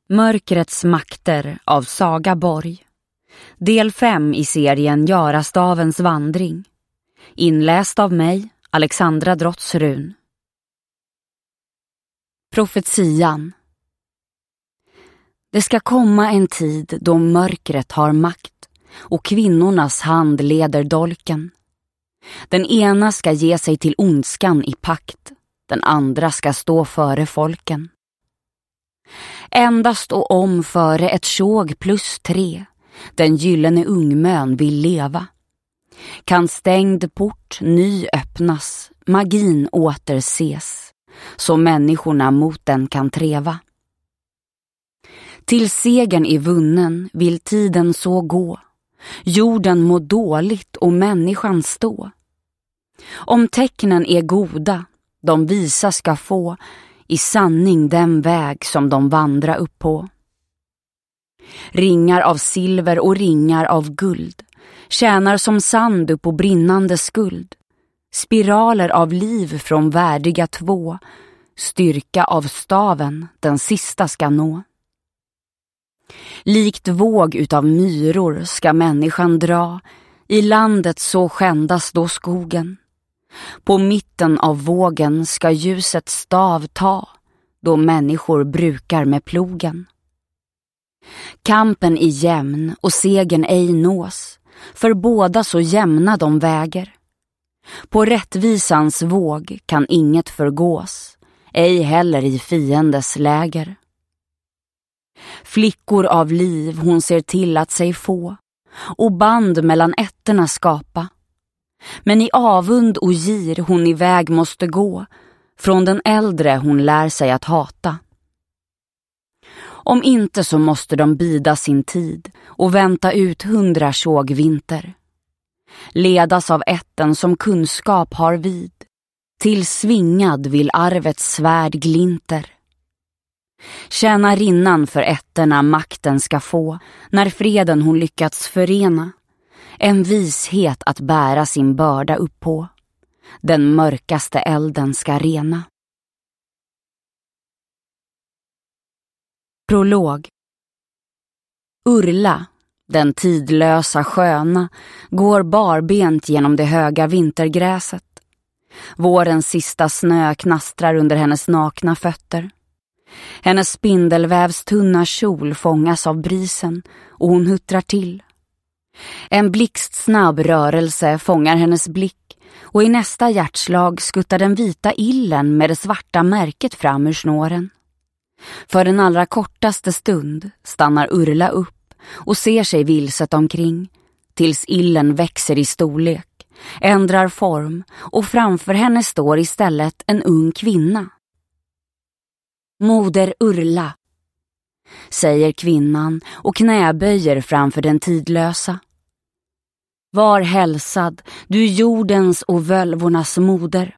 Mörkrets makter av Saga Borg. Del 5 i serien Görastavens vandring. Inläst av mig, Alexandra Drottsrun. Profetian. Det ska komma en tid då mörkret har makt och kvinnornas hand leder dolken. Den ena ska ge sig till ondskan i pakt, den andra ska stå före folken. Endast och om före ett tjog plus 3, den gyllene ungmön vill leva. Kan stängd port ny öppnas, magin åter ses, så människorna mot den kan treva. Till segern är vunnen vill tiden så gå, jorden må dåligt och människan stå. Om tecknen är goda, de visa ska få i sanning den väg som de vandrar upp på. Ringar av silver och ringar av guld tjänar som sand upp på brinnande skuld. Spiraler av liv från värdiga två, styrka av staven den sista ska nå. Likt våg utav myror ska människan dra, i landet så skändas då skogen. På mitten av vågen ska ljuset stav ta, då människor brukar med plogen. Kampen är jämn och segern ej nås, för båda så jämna de väger. På rättvisans våg kan inget förgås, ej heller i fiendes läger. Flickor av liv hon ser till att sig få, och band mellan ätterna skapa. Men i avund och gir hon iväg måste gå, från den äldre hon lär sig att hata. Om inte så måste de bida sin tid och vänta ut 100 tjog vinter. Ledas av ätten som kunskap har vid, till svingad vill arvets svärd glinter. Tjänarinnan för ätterna makten ska få, när freden hon lyckats förena. En vishet att bära sin börda upp på, den mörkaste elden ska rena. Prolog. Urla, den tidlösa sköna, går barbent genom det höga vintergräset. Vårens sista snö knastrar under hennes nakna fötter. Hennes spindelvävs tunna kjol fångas av brisen och hon huttrar till. En blixtsnabb rörelse fångar hennes blick och i nästa hjärtslag skuttar den vita illen med det svarta märket fram ur snåren. För den allra kortaste stund stannar Urla upp och ser sig vilset omkring, tills illen växer i storlek, ändrar form och framför henne står istället en ung kvinna. Moder Urla, säger kvinnan och knäböjer framför den tidlösa. Var hälsad, du jordens och völvornas moder.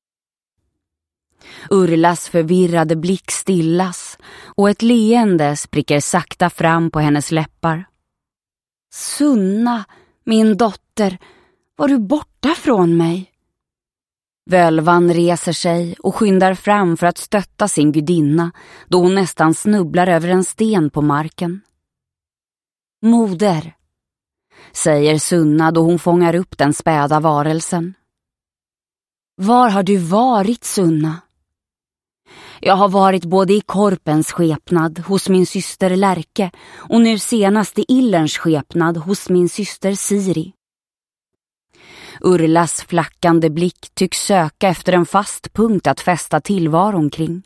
Urlas förvirrade blick stillas och ett leende spricker sakta fram på hennes läppar. Sunna, min dotter, var du borta från mig? Völvan reser sig och skyndar fram för att stötta sin gudinna, då hon nästan snubblar över en sten på marken. Moder, säger Sunna då hon fångar upp den späda varelsen. Var har du varit, Sunna? Jag har varit både i korpens skepnad hos min syster Lärke och nu senast i illens skepnad hos min syster Siri. Urlas flackande blick tycks söka efter en fast punkt att fästa tillvaron kring.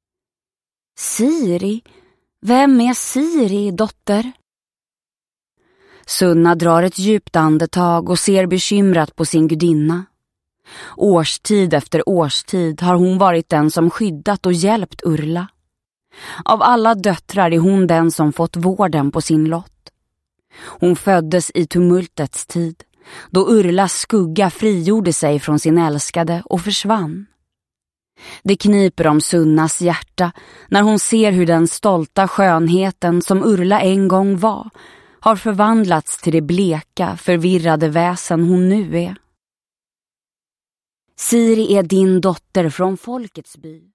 Siri? Vem är Siri, dotter? Sunna drar ett djupt andetag och ser bekymrat på sin gudinna. Årstid efter årstid har hon varit den som skyddat och hjälpt Urla. Av alla döttrar är hon den som fått vården på sin lott. Hon föddes i tumultets tid, då Urlas skugga frigjorde sig från sin älskade och försvann. Det kniper om Sunnas hjärta när hon ser hur den stolta skönheten som Urla en gång var har förvandlats till det bleka, förvirrade väsen hon nu är. Siri är din dotter från folkets by.